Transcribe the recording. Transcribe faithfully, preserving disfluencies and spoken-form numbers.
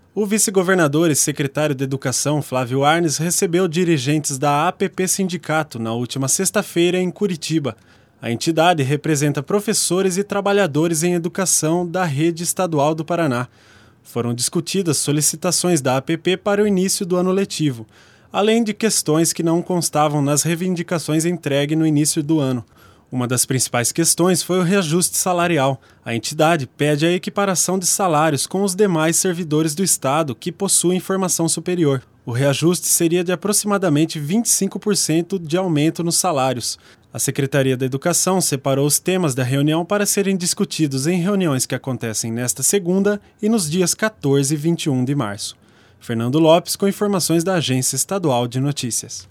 O vice-governador e secretário de Educação, Flávio Arnes, recebeu dirigentes da A P P Sindicato na última sexta-feira em Curitiba. A entidade representa professores e trabalhadores em educação da rede estadual do Paraná. Foram discutidas solicitações da A P P para o início do ano letivo, além de questões que não constavam nas reivindicações entregues no início do ano. Uma das principais questões foi o reajuste salarial. A entidade pede a equiparação de salários com os demais servidores do Estado que possuem formação superior. O reajuste seria de aproximadamente vinte e cinco por cento de aumento nos salários. A Secretaria da Educação separou os temas da reunião para serem discutidos em reuniões que acontecem nesta segunda e nos dias quatorze e vinte e um de março. Fernando Lopes com informações da Agência Estadual de Notícias.